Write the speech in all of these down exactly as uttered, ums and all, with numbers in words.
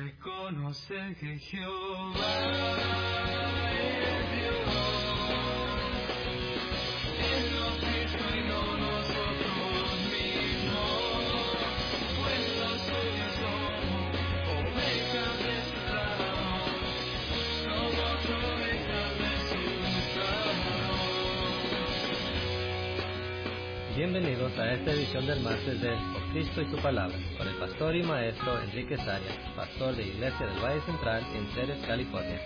Reconocer que Jehová es Dios, Él nos hizo y no nosotros mismos, pues nosotros somos ovejas de su prado, somos ovejas de su prado. Bienvenidos a esta edición del martes de Por Cristo y su Palabra, con el pastor y maestro Enrique Arias, pastor de Iglesia del Valle Central en Ceres, California.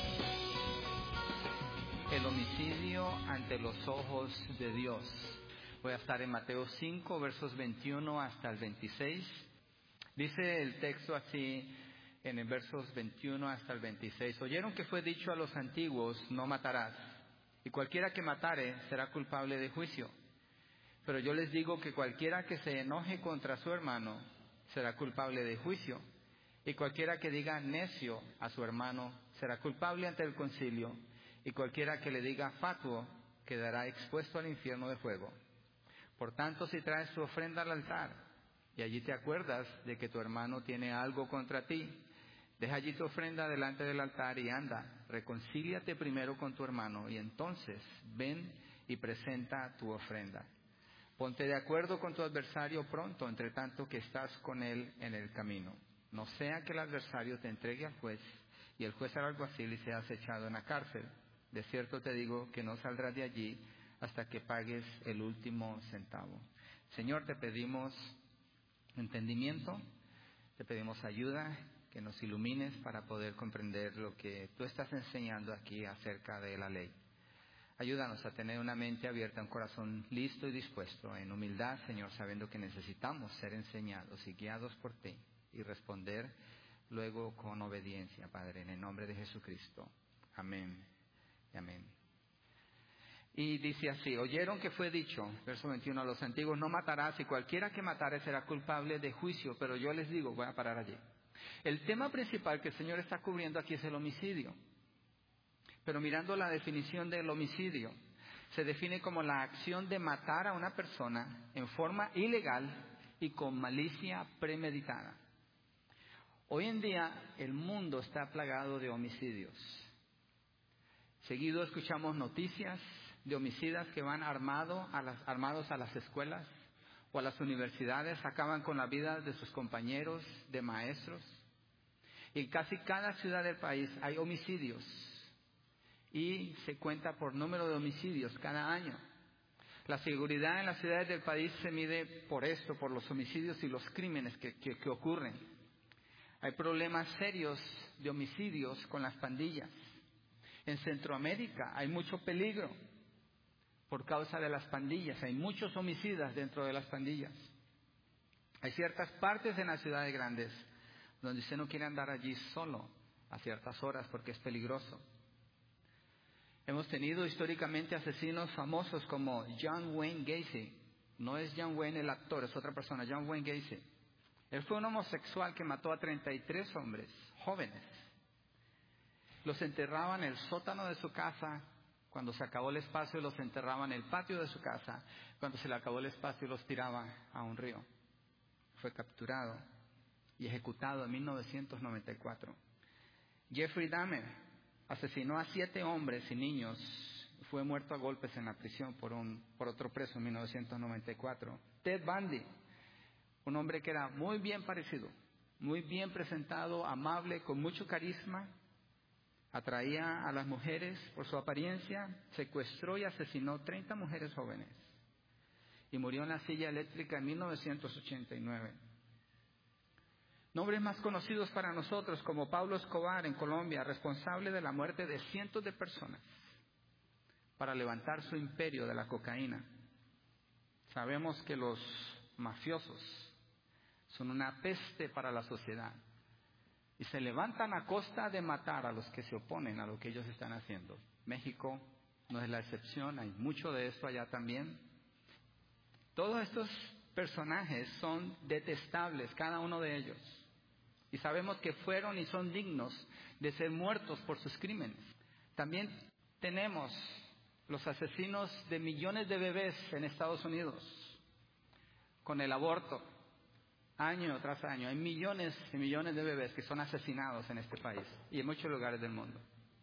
El homicidio ante los ojos de Dios. Voy a estar en Mateo cinco, versos veintiuno hasta el veintiséis. Dice el texto así en el versos veintiuno hasta el veintiséis. Oyeron que fue dicho a los antiguos, no matarás, y cualquiera que matare será culpable de juicio. Pero yo les digo que cualquiera que se enoje contra su hermano será culpable de juicio, y cualquiera que diga necio a su hermano será culpable ante el concilio, y cualquiera que le diga fatuo quedará expuesto al infierno de fuego. Por tanto, si traes tu ofrenda al altar, y allí te acuerdas de que tu hermano tiene algo contra ti, deja allí tu ofrenda delante del altar y anda, reconcíliate primero con tu hermano, y entonces ven y presenta tu ofrenda. Ponte de acuerdo con tu adversario pronto, entre tanto que estás con él en el camino. No sea que el adversario te entregue al juez, y el juez al alguacil y seas echado en la cárcel. De cierto te digo que no saldrás de allí hasta que pagues el último centavo. Señor, te pedimos entendimiento, te pedimos ayuda, que nos ilumines para poder comprender lo que tú estás enseñando aquí acerca de la ley. Ayúdanos a tener una mente abierta, un corazón listo y dispuesto, en humildad, Señor, sabiendo que necesitamos ser enseñados y guiados por ti y responder luego con obediencia, Padre, en el nombre de Jesucristo. Amén y amén. Y dice así, oyeron que fue dicho, verso veintiuno, a los antiguos, no matarás, y cualquiera que matare será culpable de juicio, pero yo les digo, voy a parar allí. El tema principal que el Señor está cubriendo aquí es el homicidio. Pero mirando la definición del homicidio, se define como la acción de matar a una persona en forma ilegal y con malicia premeditada. Hoy en día el mundo está plagado de homicidios. Seguido escuchamos noticias de homicidas que van armado a las, armados a las escuelas o a las universidades, acaban con la vida de sus compañeros, de maestros. Y en casi cada ciudad del país hay homicidios. Y se cuenta por número de homicidios cada año. La seguridad en las ciudades del país se mide por esto, por los homicidios y los crímenes que, que, que ocurren. Hay problemas serios de homicidios con las pandillas. En Centroamérica hay mucho peligro por causa de las pandillas. Hay muchos homicidas dentro de las pandillas. Hay ciertas partes en las ciudades grandes donde usted no quiere andar allí solo a ciertas horas porque es peligroso. Hemos tenido históricamente asesinos famosos como John Wayne Gacy. No es John Wayne el actor, es otra persona, John Wayne Gacy. Él fue un homosexual que mató a treinta y tres hombres, jóvenes. Los enterraba en el sótano de su casa. Cuando se acabó el espacio, los enterraba en el patio de su casa. Cuando se le acabó el espacio, los tiraba a un río. Fue capturado y ejecutado en mil novecientos noventa y cuatro. Jeffrey Dahmer asesinó a siete hombres y niños, fue muerto a golpes en la prisión por un por otro preso en mil novecientos noventa y cuatro. Ted Bundy, un hombre que era muy bien parecido, muy bien presentado, amable, con mucho carisma, atraía a las mujeres por su apariencia, secuestró y asesinó treinta mujeres jóvenes y murió en la silla eléctrica en mil novecientos ochenta y nueve. Nombres más conocidos para nosotros como Pablo Escobar en Colombia, responsable de la muerte de cientos de personas para levantar su imperio de la cocaína. Sabemos que los mafiosos son una peste para la sociedad y se levantan a costa de matar a los que se oponen a lo que ellos están haciendo. México no es la excepción, hay mucho de esto allá también. Todos estos personajes son detestables, cada uno de ellos. Y sabemos que fueron y son dignos de ser muertos por sus crímenes. También tenemos los asesinos de millones de bebés en Estados Unidos con el aborto. Año tras año hay millones y millones de bebés que son asesinados en este país y en muchos lugares del mundo.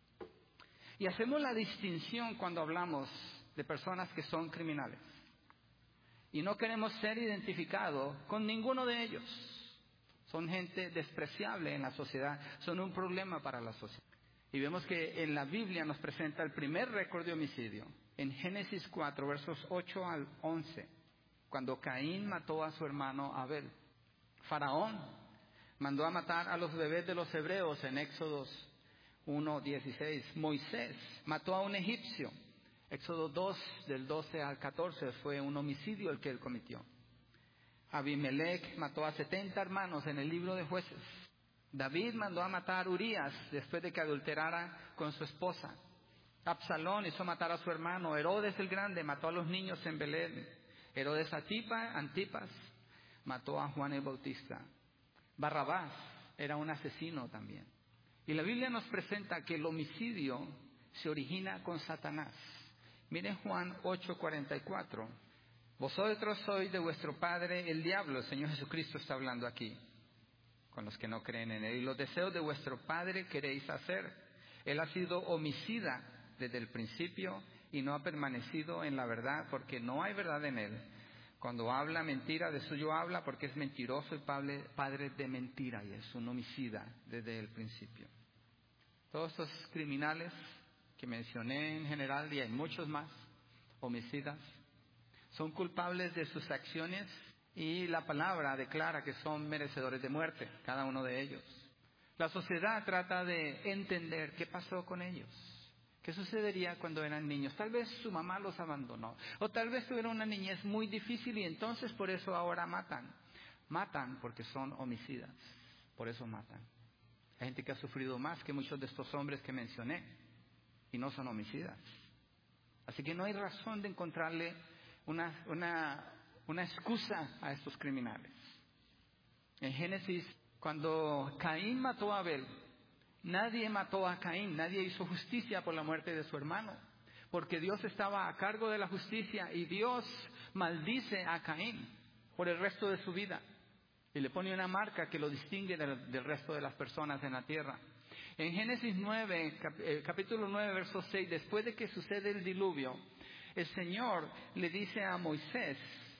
Y hacemos la distinción cuando hablamos de personas que son criminales. Y no queremos ser identificados con ninguno de ellos. Son gente despreciable en la sociedad, son un problema para la sociedad. Y vemos que en la Biblia nos presenta el primer récord de homicidio, en Génesis cuatro, versos ocho al once, cuando Caín mató a su hermano Abel. Faraón mandó a matar a los bebés de los hebreos en Éxodo uno dieciséis. Moisés mató a un egipcio. Éxodo dos, del doce al catorce, fue un homicidio el que él cometió. Abimelech mató a setenta hermanos en el libro de Jueces. David mandó a matar a Urías después de que adulterara con su esposa. Absalón hizo matar a su hermano. Herodes el Grande mató a los niños en Belén. Herodes Antipas, Antipas mató a Juan el Bautista. Barrabás era un asesino también. Y la Biblia nos presenta que el homicidio se origina con Satanás. Miren Juan ocho cuarenta y cuatro. Vosotros sois de vuestro padre el diablo. El Señor Jesucristo está hablando aquí con los que no creen en Él. Y los deseos de vuestro padre queréis hacer. Él ha sido homicida desde el principio y no ha permanecido en la verdad, porque no hay verdad en Él. Cuando habla mentira, de suyo habla, porque es mentiroso y padre de mentira, y es un homicida desde el principio. Todos estos criminales que mencioné en general, y hay muchos más, homicidas, son culpables de sus acciones, y la palabra declara que son merecedores de muerte, cada uno de ellos. La sociedad trata de entender qué pasó con ellos. ¿Qué sucedería cuando eran niños? Tal vez su mamá los abandonó. O tal vez tuvieron una niñez muy difícil y entonces por eso ahora matan. Matan porque son homicidas. Por eso matan. Hay gente que ha sufrido más que muchos de estos hombres que mencioné. Y no son homicidas. Así que no hay razón de encontrarle una, una, una excusa a estos criminales. En Génesis, cuando Caín mató a Abel, nadie mató a Caín, nadie hizo justicia por la muerte de su hermano, porque Dios estaba a cargo de la justicia y Dios maldice a Caín por el resto de su vida y le pone una marca que lo distingue del, del resto de las personas en la tierra. En Génesis nueve, cap, eh, capítulo nueve, verso seis, después de que sucede el diluvio, el Señor le dice a Moisés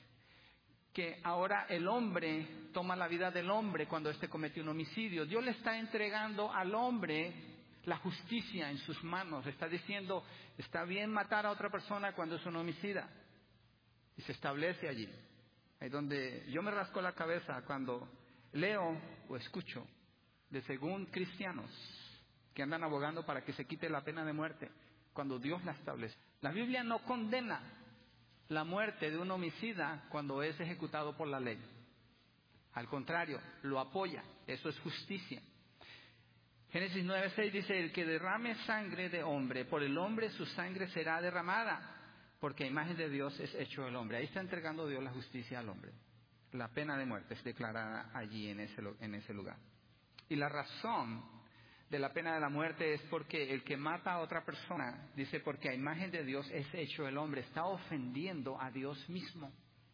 que ahora el hombre toma la vida del hombre cuando éste comete un homicidio. Dios le está entregando al hombre la justicia en sus manos. Le está diciendo, está bien matar a otra persona cuando es un homicida. Y se establece allí. Ahí donde yo me rasco la cabeza cuando leo o escucho de según cristianos que andan abogando para que se quite la pena de muerte, cuando Dios la establece. La Biblia no condena la muerte de un homicida cuando es ejecutado por la ley. Al contrario, lo apoya. Eso es justicia. Génesis nueve seis dice, el que derrame sangre de hombre, por el hombre su sangre será derramada, porque a imagen de Dios es hecho el hombre. Ahí está entregando Dios la justicia al hombre. La pena de muerte es declarada allí en ese, en ese lugar. Y la razón de la pena de la muerte es porque el que mata a otra persona, dice, porque a imagen de Dios es hecho el hombre, está ofendiendo a Dios mismo.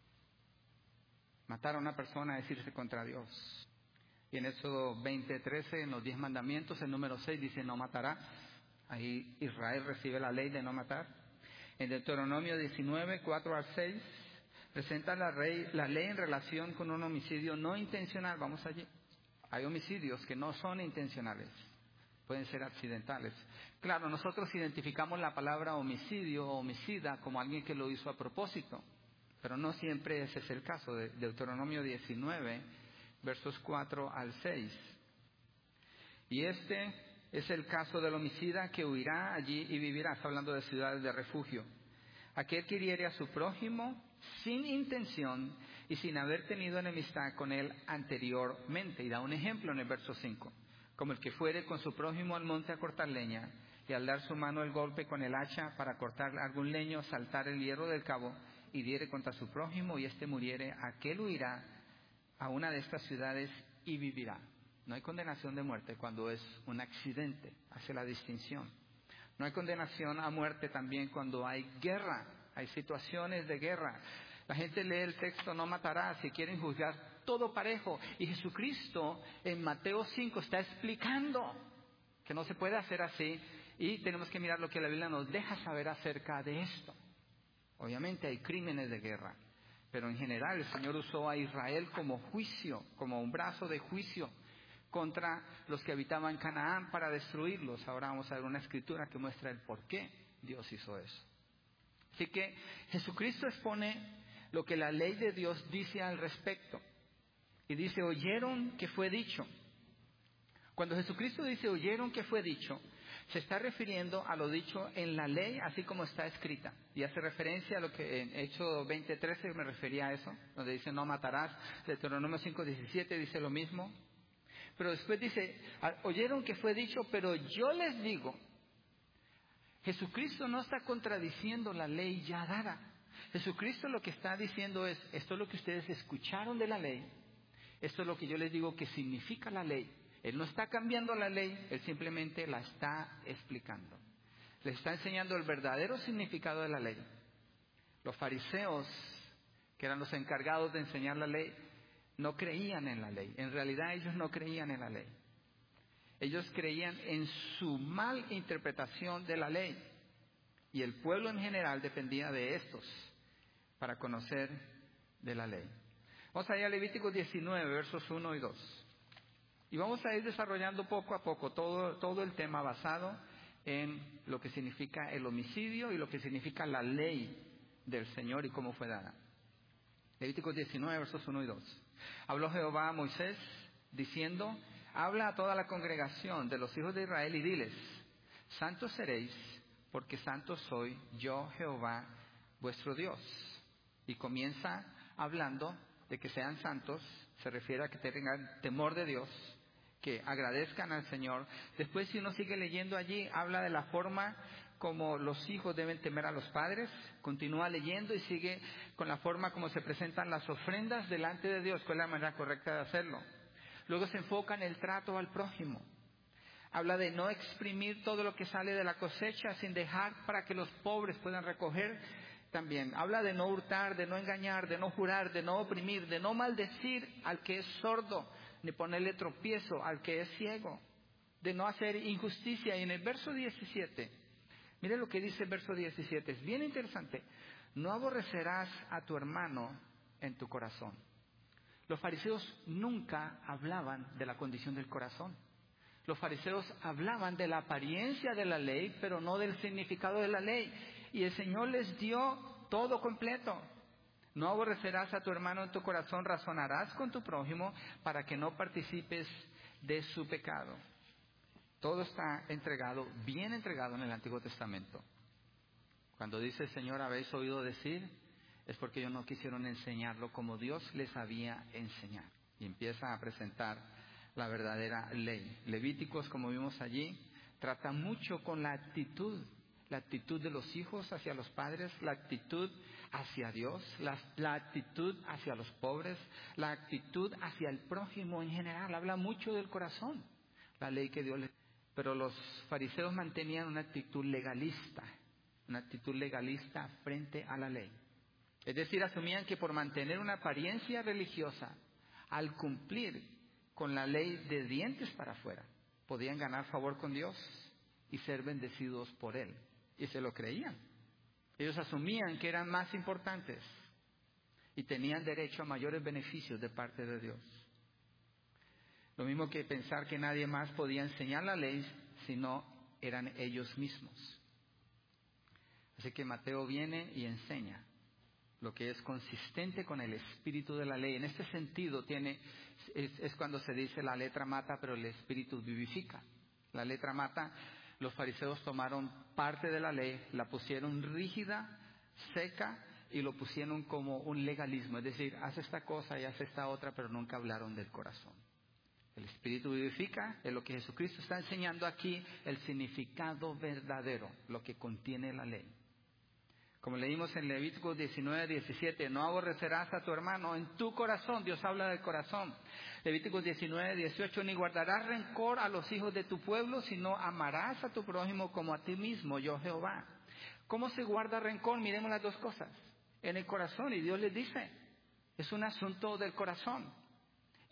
Matar a una persona es irse contra Dios. Y en Éxodo veinte trece, en los diez mandamientos, el número seis dice, no matarás. Ahí Israel recibe la ley de no matar. En Deuteronomio diecinueve, cuatro al seis, presenta la, rey, la ley en relación con un homicidio no intencional. Vamos allí. Hay homicidios que no son intencionales. Pueden ser accidentales. Claro, nosotros identificamos la palabra homicidio o homicida como alguien que lo hizo a propósito, pero no siempre ese es el caso. De Deuteronomio diecinueve, versos cuatro al seis. Y este es el caso del homicida que huirá allí y vivirá. Está hablando de ciudades de refugio. Aquel que hiriere a su prójimo sin intención y sin haber tenido enemistad con él anteriormente. Y da un ejemplo en el verso cinco. Como el que fuere con su prójimo al monte a cortar leña, y al dar su mano el golpe con el hacha para cortar algún leño, saltar el hierro del cabo, y diere contra su prójimo, y éste muriere, aquel huirá a una de estas ciudades y vivirá. No hay condenación de muerte cuando es un accidente, hace la distinción. No hay condenación a muerte también cuando hay guerra, hay situaciones de guerra. La gente lee el texto, no matarás, si quieren juzgar todo parejo. Y Jesucristo en Mateo cinco está explicando que no se puede hacer así, y tenemos que mirar lo que la Biblia nos deja saber acerca de esto. Obviamente hay crímenes de guerra, pero en general el Señor usó a Israel como juicio, como un brazo de juicio contra los que habitaban Canaán para destruirlos. Ahora vamos a ver una escritura que muestra el por qué Dios hizo eso. Así que Jesucristo expone lo que la ley de Dios dice al respecto. Y dice, oyeron que fue dicho. Cuando Jesucristo dice, oyeron que fue dicho, se está refiriendo a lo dicho en la ley, así como está escrita. Y hace referencia a lo que en Éxodo veinte trece me refería a eso, donde dice, no matarás. Deuteronomio cinco diecisiete dice lo mismo. Pero después dice, oyeron que fue dicho, pero yo les digo. Jesucristo no está contradiciendo la ley ya dada. Jesucristo lo que está diciendo es, esto es lo que ustedes escucharon de la ley, esto es lo que yo les digo que significa la ley. Él no está cambiando la ley, Él simplemente la está explicando. Les está enseñando el verdadero significado de la ley. Los fariseos, que eran los encargados de enseñar la ley, no creían en la ley. En realidad ellos no creían en la ley. Ellos creían en su mal interpretación de la ley. Y el pueblo en general dependía de estos para conocer de la ley. Vamos a ir a Levítico diecinueve, versos uno y dos. Y vamos a ir desarrollando poco a poco todo, todo el tema basado en lo que significa el homicidio y lo que significa la ley del Señor y cómo fue dada. Levítico diecinueve, versos uno y dos. Habló Jehová a Moisés diciendo, habla a toda la congregación de los hijos de Israel y diles, santos seréis, porque santo soy yo Jehová vuestro Dios. Y comienza hablando de que sean santos, se refiere a que tengan temor de Dios, que agradezcan al Señor. Después, si uno sigue leyendo allí, habla de la forma como los hijos deben temer a los padres. Continúa leyendo y sigue con la forma como se presentan las ofrendas delante de Dios, cuál es la manera correcta de hacerlo. Luego se enfoca en el trato al prójimo. Habla de no exprimir todo lo que sale de la cosecha sin dejar para que los pobres puedan recoger también. Habla de no hurtar, de no engañar, de no jurar, de no oprimir, de no maldecir al que es sordo, ni ponerle tropiezo al que es ciego, de no hacer injusticia. Y en el verso diecisiete, mire lo que dice el verso diecisiete, es bien interesante. No aborrecerás a tu hermano en tu corazón. Los fariseos nunca hablaban de la condición del corazón. Los fariseos hablaban de la apariencia de la ley, pero no del significado de la ley. Y el Señor les dio todo completo. No aborrecerás a tu hermano en tu corazón, razonarás con tu prójimo para que no participes de su pecado. Todo está entregado, bien entregado en el Antiguo Testamento. Cuando dice el Señor, habéis oído decir, es porque ellos no quisieron enseñarlo como Dios les había enseñado. Y empieza a presentar la verdadera ley. Levíticos, como vimos allí, trata mucho con la actitud, la actitud de los hijos hacia los padres, la actitud hacia Dios, la, la actitud hacia los pobres, la actitud hacia el prójimo en general. Habla mucho del corazón, la ley que Dios les... Pero los fariseos mantenían una actitud legalista, una actitud legalista frente a la ley. Es decir, asumían que por mantener una apariencia religiosa, al cumplir con la ley de dientes para afuera, podían ganar favor con Dios y ser bendecidos por Él. Y se lo creían. Ellos asumían que eran más importantes y tenían derecho a mayores beneficios de parte de Dios. Lo mismo que pensar que nadie más podía enseñar la ley, sino eran ellos mismos. Así que Mateo viene y enseña lo que es consistente con el espíritu de la ley. En este sentido tiene, es, es cuando se dice la letra mata, pero el espíritu vivifica. La letra mata, los fariseos tomaron parte de la ley, la pusieron rígida, seca, y lo pusieron como un legalismo. Es decir, haz esta cosa y haz esta otra, pero nunca hablaron del corazón. El espíritu vivifica, es lo que Jesucristo está enseñando aquí, el significado verdadero, lo que contiene la ley. Como leímos en Levítico diecinueve, diecisiete, no aborrecerás a tu hermano en tu corazón. Dios habla del corazón. Levítico diecinueve, dieciocho, ni guardarás rencor a los hijos de tu pueblo, sino amarás a tu prójimo como a ti mismo, yo Jehová. ¿Cómo se guarda rencor? Miremos las dos cosas. En el corazón, y Dios les dice, es un asunto del corazón.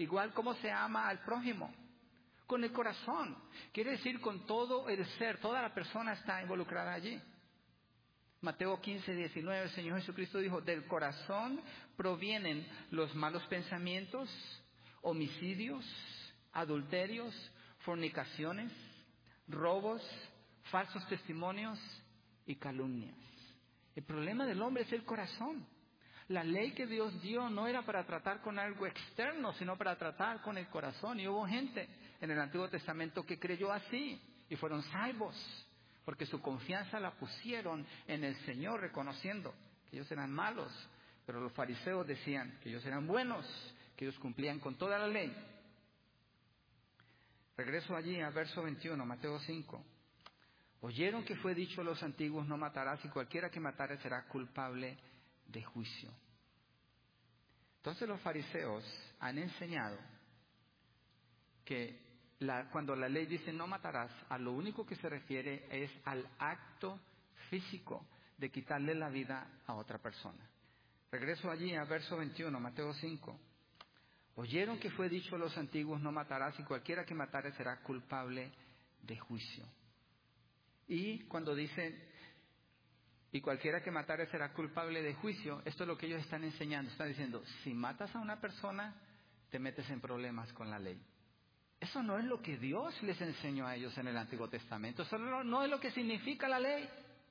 Igual como se ama al prójimo, con el corazón. Quiere decir con todo el ser, toda la persona está involucrada allí. Mateo quince, diecinueve, el Señor Jesucristo dijo, del corazón provienen los malos pensamientos, homicidios, adulterios, fornicaciones, robos, falsos testimonios y calumnias. El problema del hombre es el corazón. La ley que Dios dio no era para tratar con algo externo, sino para tratar con el corazón. Y hubo gente en el Antiguo Testamento que creyó así y fueron salvos, porque su confianza la pusieron en el Señor, reconociendo que ellos eran malos. Pero los fariseos decían que ellos eran buenos, que ellos cumplían con toda la ley. Regreso allí a verso veintiuno, Mateo cinco. Oyeron que fue dicho a los antiguos, no matarás, y cualquiera que matare será culpable de juicio. Entonces los fariseos han enseñado que la, cuando la ley dice no matarás, a lo único que se refiere es al acto físico de quitarle la vida a otra persona. Regreso allí a verso veintiuno, Mateo cinco. Oyeron que fue dicho a los antiguos, no matarás, y cualquiera que matare será culpable de juicio. Y cuando dicen, y cualquiera que matare será culpable de juicio, esto es lo que ellos están enseñando. Están diciendo, si matas a una persona, te metes en problemas con la ley. Eso no es lo que Dios les enseñó a ellos en el Antiguo Testamento. Eso no, no es lo que significa la ley.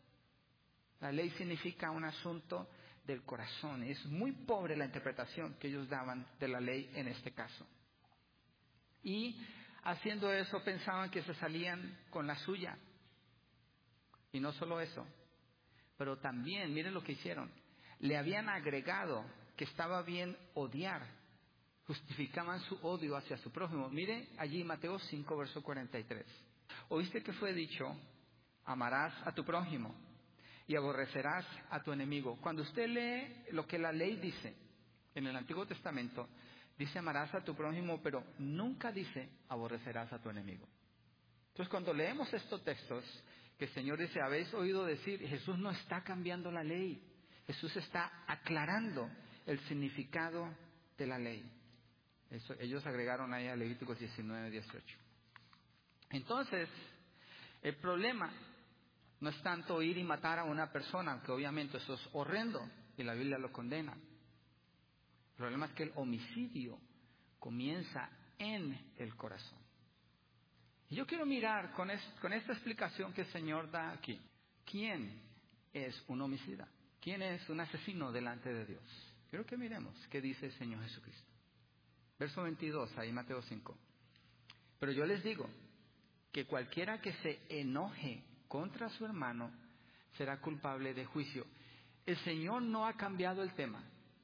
La ley significa un asunto del corazón. Es muy pobre la interpretación que ellos daban de la ley en este caso. Y haciendo eso pensaban que se salían con la suya. Y no solo eso, pero también, miren lo que hicieron. Le habían agregado que estaba bien odiar. Justificaban su odio hacia su prójimo. Mire allí Mateo cinco, verso cuarenta y tres. Oíste que fue dicho, amarás a tu prójimo y aborrecerás a tu enemigo. Cuando usted lee lo que la ley dice en el Antiguo Testamento, dice amarás a tu prójimo, pero nunca dice aborrecerás a tu enemigo. Entonces cuando leemos estos textos, que el Señor dice, habéis oído decir, Jesús no está cambiando la ley. Jesús está aclarando el significado de la ley. Eso, ellos agregaron ahí a Levíticos diecinueve, dieciocho. Entonces, el problema no es tanto ir y matar a una persona, aunque obviamente eso es horrendo y la Biblia lo condena. El problema es que el homicidio comienza en el corazón. Y yo quiero mirar con, es, con esta explicación que el Señor da aquí. ¿Quién es un homicida? ¿Quién es un asesino delante de Dios? Quiero que miremos qué dice el Señor Jesucristo. Verso veintidós, ahí Mateo cinco. Pero yo les digo que cualquiera que se enoje contra su hermano será culpable de juicio. El Señor no ha cambiado el tema.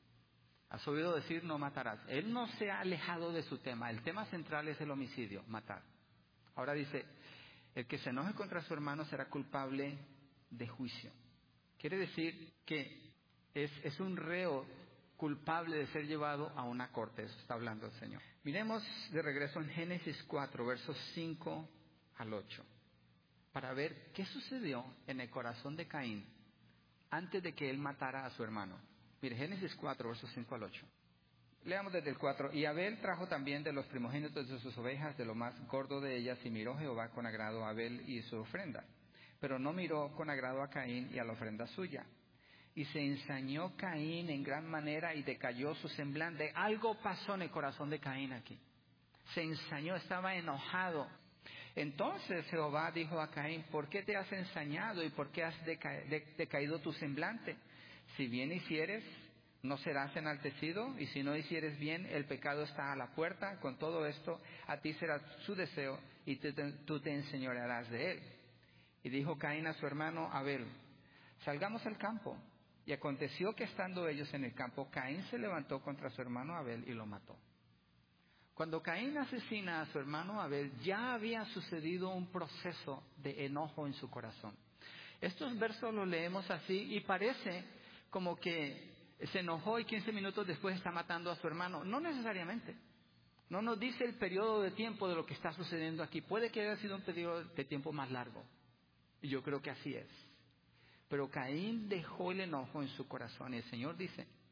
Has oído decir no matarás. Él no se ha alejado de su tema. El tema central es el homicidio, matar. Ahora dice, el que se enoje contra su hermano será culpable de juicio. Quiere decir que es, es un reo culpable de ser llevado a una corte. Eso está hablando el Señor. Miremos de regreso en Génesis cuatro, versos cinco al ocho, para ver qué sucedió en el corazón de Caín antes de que él matara a su hermano. Mire, Génesis cuatro, versos cinco al ocho. Leamos desde el cuatro. Y Abel trajo también de los primogénitos de sus ovejas, de lo más gordo de ellas, y miró Jehová con agrado a Abel y su ofrenda. Pero no miró con agrado a Caín y a la ofrenda suya. Y se ensañó Caín en gran manera y decayó su semblante. Algo pasó en el corazón de Caín aquí. Se ensañó, estaba enojado. Entonces Jehová dijo a Caín, ¿por qué te has ensañado y por qué has deca- de- decaído tu semblante? Si bien hicieres, no serás enaltecido, y si no hicieres bien, el pecado está a la puerta. Con todo esto, a ti será su deseo, y tú te, tú te enseñorearás de él. Y dijo Caín a su hermano Abel, salgamos al campo. Y aconteció que estando ellos en el campo, Caín se levantó contra su hermano Abel y lo mató. Cuando Caín asesina a su hermano Abel, ya había sucedido un proceso de enojo en su corazón. Estos versos los leemos así y parece como que se enojó y quince minutos después está matando a su hermano. No necesariamente. No nos dice el periodo de tiempo de lo que está sucediendo aquí. Puede que haya sido un periodo de tiempo más largo. Y yo creo que así es. Pero Caín dejó el enojo en su corazón. Y el Señor dice,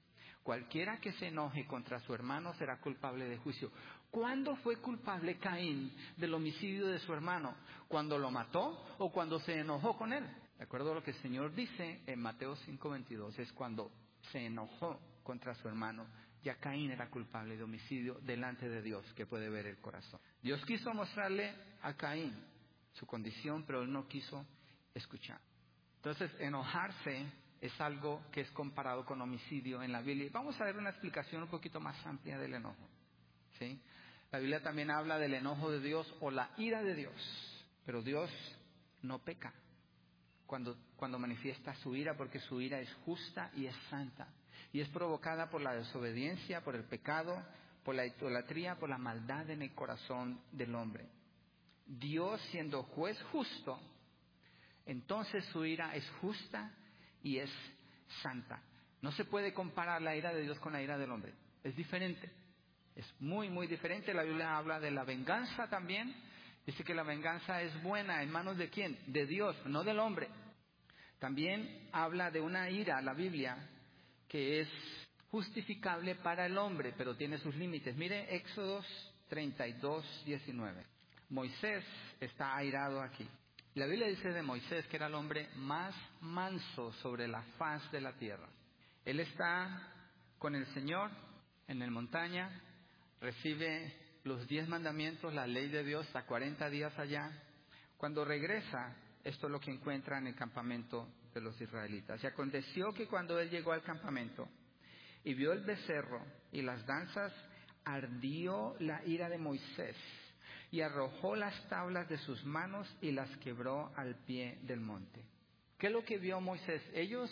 Cualquiera que se enoje contra su hermano será culpable de juicio. ¿Cuándo fue culpable Caín del homicidio de su hermano? ¿Cuando lo mató o cuando se enojó con él? De acuerdo a lo que el Señor dice en Mateo cinco veintidós, es cuando se enojó contra su hermano. Ya Caín era culpable de homicidio delante de Dios, que puede ver el corazón. Dios quiso mostrarle a Caín su condición, pero él no quiso escuchar. Entonces, enojarse es algo que es comparado con homicidio en la Biblia. Vamos a ver una explicación un poquito más amplia del enojo, ¿sí? La Biblia también habla del enojo de Dios o la ira de Dios, pero Dios no peca cuando, cuando manifiesta su ira, porque su ira es justa y es santa. Y es provocada por la desobediencia, por el pecado, por la idolatría, por la maldad en el corazón del hombre. Dios, siendo juez justo, entonces su ira es justa y es santa. No se puede comparar la ira de Dios con la ira del hombre. Es diferente. Es muy, muy diferente. La Biblia habla de la venganza también. Dice que la venganza es buena. ¿En manos de quién? De Dios, no del hombre. También habla de una ira, la Biblia, que es justificable para el hombre, pero tiene sus límites. Mire Éxodos treinta y dos, diecinueve. Moisés está airado aquí. La Biblia dice de Moisés que era el hombre más manso sobre la faz de la tierra. Él está con el Señor en la montaña, recibe los diez mandamientos, la ley de Dios, a cuarenta días allá. Cuando regresa, esto es lo que encuentra en el campamento de los israelitas. Y aconteció que cuando él llegó al campamento y vio el becerro y las danzas, ardió la ira de Moisés y arrojó las tablas de sus manos y las quebró al pie del monte. ¿Qué es lo que vio Moisés? Ellos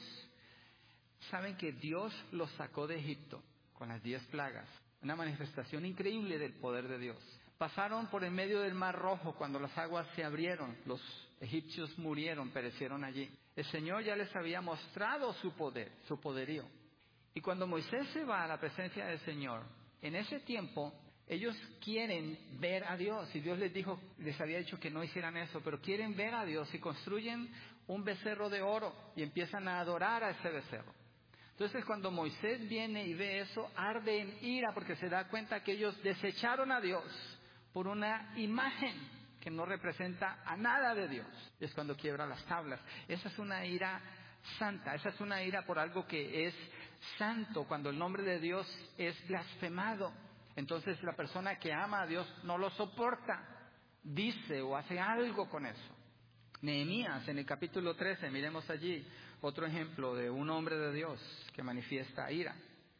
saben que Dios los sacó de Egipto con las diez plagas. Una manifestación increíble del poder de Dios. Pasaron por en medio del Mar Rojo cuando las aguas se abrieron. Los egipcios murieron, perecieron allí. El Señor ya les había mostrado su poder, su poderío. Y cuando Moisés se va a la presencia del Señor, en ese tiempo ellos quieren ver a Dios. Y Dios les dijo, les había dicho que no hicieran eso, pero quieren ver a Dios y construyen un becerro de oro y empiezan a adorar a ese becerro. Entonces cuando Moisés viene y ve eso, arde en ira porque se da cuenta que ellos desecharon a Dios por una imagen que no representa a nada de Dios. Es cuando quiebra las tablas. Esa es una ira santa, esa es una ira por algo que es santo, cuando el nombre de Dios es blasfemado. Entonces la persona que ama a Dios no lo soporta, dice o hace algo con eso. Nehemías en el capítulo trece, miremos allí otro ejemplo de un hombre de Dios que manifiesta ira.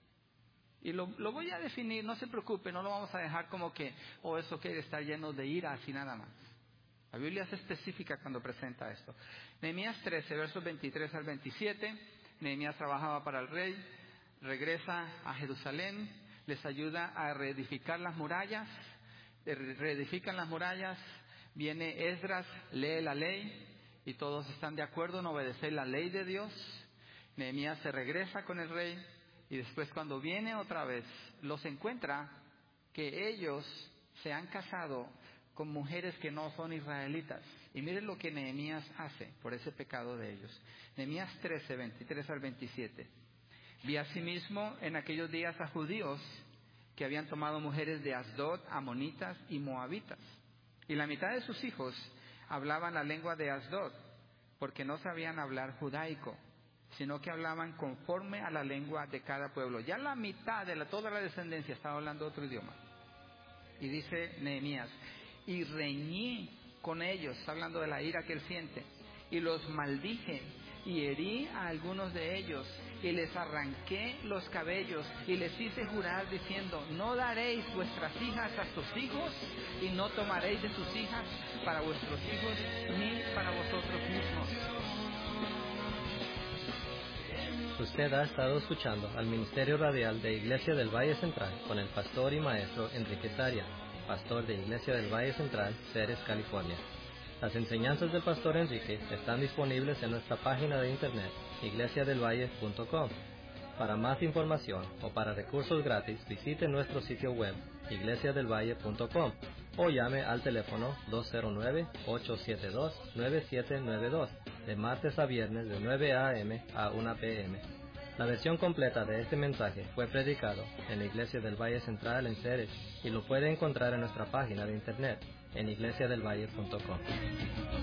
Y lo, lo voy a definir, no se preocupe, no lo vamos a dejar como que, oh, eso que está lleno de ira, así nada más. La Biblia es específica cuando presenta esto. Nehemías trece, versos veintitrés al veintisiete. Nehemías trabajaba para el rey, regresa a Jerusalén, les ayuda a reedificar las murallas, reedifican las murallas, viene Esdras, lee la ley y todos están de acuerdo en obedecer la ley de Dios. Nehemías se regresa con el rey y después cuando viene otra vez los encuentra que ellos se han casado con mujeres que no son israelitas. Y miren lo que Nehemías hace por ese pecado de ellos. Nehemías trece, veintitrés al veintisiete. Vi asimismo en aquellos días a judíos que habían tomado mujeres de Asdod, amonitas y moabitas. Y la mitad de sus hijos hablaban la lengua de Asdod, porque no sabían hablar judaico, sino que hablaban conforme a la lengua de cada pueblo. Ya la mitad de la, toda la descendencia estaba hablando otro idioma. Y dice Nehemías, y reñí con ellos, está hablando de la ira que él siente, y los maldije, y herí a algunos de ellos, y les arranqué los cabellos, y les hice jurar diciendo, no daréis vuestras hijas a sus hijos, y no tomaréis de sus hijas para vuestros hijos, ni para vosotros mismos. Usted ha estado escuchando al Ministerio Radial de Iglesia del Valle Central con el pastor y maestro Enrique Saria, pastor de Iglesia del Valle Central, Ceres, California. Las enseñanzas del pastor Enrique están disponibles en nuestra página de internet, iglesia del valle punto com. Para más información o para recursos gratis, visite nuestro sitio web, iglesia del valle punto com, o llame al teléfono dos cero nueve, ocho siete dos, nueve siete nueve dos, de martes a viernes de nueve a eme a una pe eme. La versión completa de este mensaje fue predicado en la Iglesia del Valle Central en Ceres y lo puede encontrar en nuestra página de internet en iglesia del valle punto com.